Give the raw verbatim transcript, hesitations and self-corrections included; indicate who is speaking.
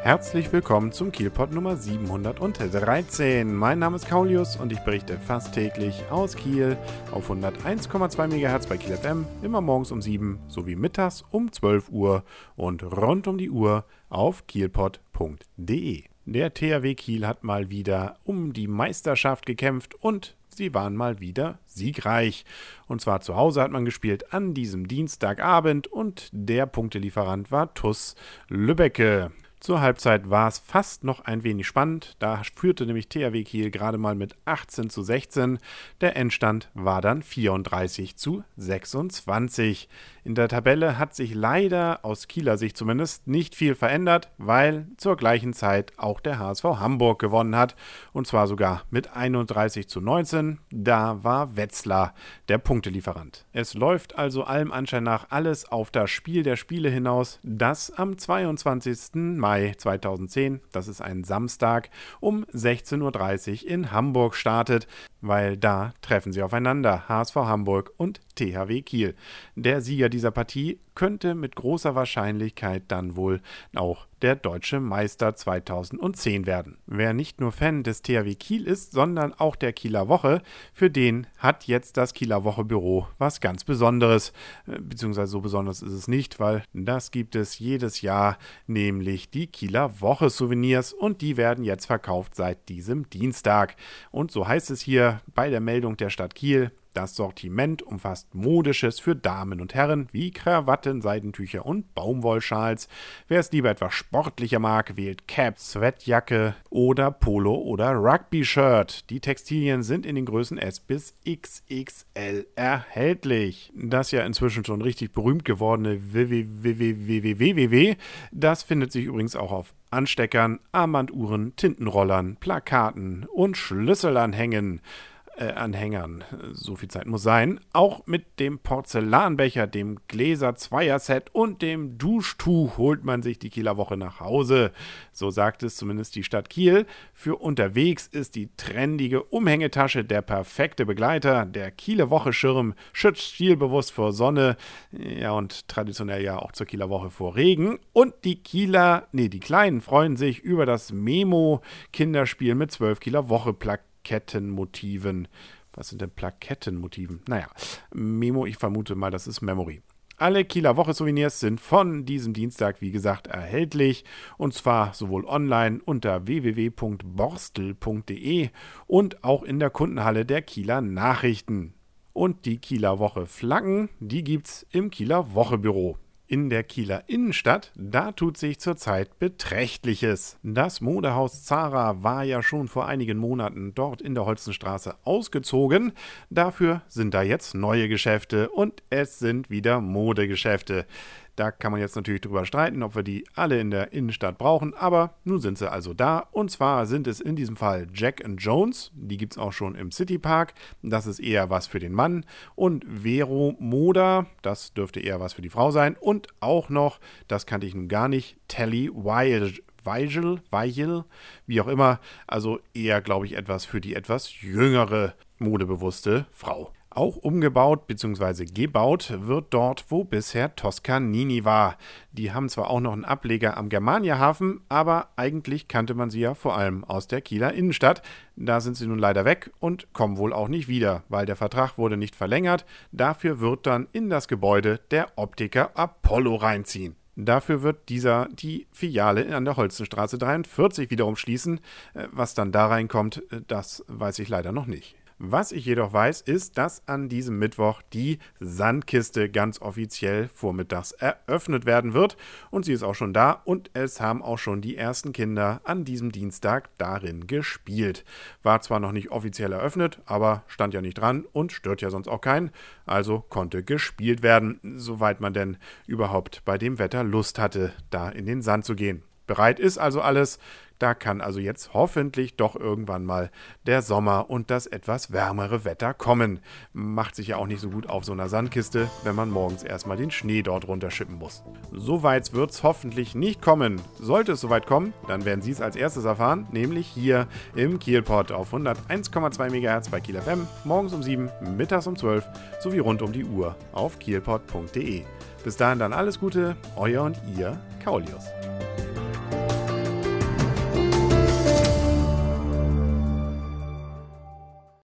Speaker 1: Herzlich willkommen zum Kielpot Nummer siebenhundertdreizehn. Mein Name ist Kaulius und ich berichte fast täglich aus Kiel auf hunderteins Komma zwei Megahertz bei Kiel F M, immer morgens um sieben sowie mittags um zwölf Uhr und rund um die Uhr auf kielpot punkt de. Der T H W Kiel hat mal wieder um die Meisterschaft gekämpft und sie waren mal wieder siegreich. Und zwar zu Hause hat man gespielt an diesem Dienstagabend und der Punktelieferant war T U S Lübbecke. Zur Halbzeit war es fast noch ein wenig spannend, da führte nämlich T H W Kiel gerade mal mit achtzehn zu sechzehn. Der Endstand war dann vierunddreißig zu sechsundzwanzig. In der Tabelle hat sich leider aus Kieler Sicht zumindest nicht viel verändert, weil zur gleichen Zeit auch der H S V Hamburg gewonnen hat und zwar sogar mit einunddreißig zu neunzehn. Da war Wetzlar der Punktelieferant. Es läuft also allem Anschein nach alles auf das Spiel der Spiele hinaus, das am zweiundzwanzigsten Mai zweitausendzehn, das ist ein Samstag, um sechzehn Uhr dreißig in Hamburg startet, weil da treffen sie aufeinander, H S V Hamburg und T H W Kiel. Der Sieger dieser Partie könnte mit großer Wahrscheinlichkeit dann wohl auch der deutsche Meister zweitausendzehn werden. Wer nicht nur Fan des T H W Kiel ist, sondern auch der Kieler Woche, für den hat jetzt das Kieler Woche Büro was ganz Besonderes. Beziehungsweise so besonders ist es nicht, weil das gibt es jedes Jahr, nämlich die Kieler Woche Souvenirs und die werden jetzt verkauft seit diesem Dienstag. Und so heißt es hier bei der Meldung der Stadt Kiel: Das Sortiment umfasst Modisches für Damen und Herren wie Krawatten, Seidentücher und Baumwollschals. Wer es lieber etwas sportlicher mag, wählt Cap, Sweatjacke oder Polo oder Rugby-Shirt. Die Textilien sind in den Größen S bis X X L erhältlich. Das ja inzwischen schon richtig berühmt gewordene W W W W W, das findet sich übrigens auch auf Ansteckern, Armbanduhren, Tintenrollern, Plakaten und Schlüsselanhängen. Äh, Anhängern, so viel Zeit muss sein, auch mit dem Porzellanbecher, dem Gläser-Zweier-Set und dem Duschtuch holt man sich die Kieler Woche nach Hause. So sagt es zumindest die Stadt Kiel. Für unterwegs ist die trendige Umhängetasche der perfekte Begleiter. Der Kieler Woche-Schirm schützt stilbewusst vor Sonne, ja und traditionell ja auch zur Kieler Woche vor Regen. Und die Kieler, nee, die Kleinen freuen sich über das Memo-Kinderspiel mit zwölf Kieler Woche-Plakaten. Plakettenmotiven. Was sind denn Plakettenmotiven? Naja, Memo, ich vermute mal, das ist Memory. Alle Kieler Woche-Souvenirs sind von diesem Dienstag, wie gesagt, erhältlich. Und zwar sowohl online unter w w w punkt borstel punkt de und auch in der Kundenhalle der Kieler Nachrichten. Und die Kieler Woche-Flaggen, die gibt's im Kieler Woche-Büro. In der Kieler Innenstadt, da tut sich zurzeit Beträchtliches. Das Modehaus Zara war ja schon vor einigen Monaten dort in der Holzenstraße ausgezogen. Dafür sind da jetzt neue Geschäfte und es sind wieder Modegeschäfte. Da kann man jetzt natürlich drüber streiten, ob wir die alle in der Innenstadt brauchen, aber nun sind sie also da. Und zwar sind es in diesem Fall Jack and Jones, die gibt es auch schon im Citypark, das ist eher was für den Mann. Und Vero Moda, das dürfte eher was für die Frau sein. Und auch noch, das kannte ich nun gar nicht, Telly Wild. Weigel, Weigel, wie auch immer, also eher, glaube ich, etwas für die etwas jüngere, modebewusste Frau. Auch umgebaut bzw. gebaut wird dort, wo bisher Toscanini war. Die haben zwar auch noch einen Ableger am Germaniahafen, aber eigentlich kannte man sie ja vor allem aus der Kieler Innenstadt. Da sind sie nun leider weg und kommen wohl auch nicht wieder, weil der Vertrag wurde nicht verlängert. Dafür wird dann in das Gebäude der Optiker Apollo reinziehen. Dafür wird dieser die Filiale an der Holzenstraße dreiundvierzig wiederum schließen. Was dann da reinkommt, das weiß ich leider noch nicht. Was ich jedoch weiß, ist, dass an diesem Mittwoch die Sandkiste ganz offiziell vormittags eröffnet werden wird. Und sie ist auch schon da und es haben auch schon die ersten Kinder an diesem Dienstag darin gespielt. War zwar noch nicht offiziell eröffnet, aber stand ja nicht dran und stört ja sonst auch keinen. Also konnte gespielt werden, soweit man denn überhaupt bei dem Wetter Lust hatte, da in den Sand zu gehen. Bereit ist also alles. Da kann also jetzt hoffentlich doch irgendwann mal der Sommer und das etwas wärmere Wetter kommen. Macht sich ja auch nicht so gut auf so einer Sandkiste, wenn man morgens erstmal den Schnee dort runterschippen muss. So weit wird es hoffentlich nicht kommen. Sollte es soweit kommen, dann werden Sie es als erstes erfahren, nämlich hier im Kielpot auf hunderteins Komma zwei Megahertz bei Kiel F M, morgens um sieben, mittags um zwölf sowie rund um die Uhr auf kielpot punkt de. Bis dahin dann alles Gute, euer und ihr Kaulius.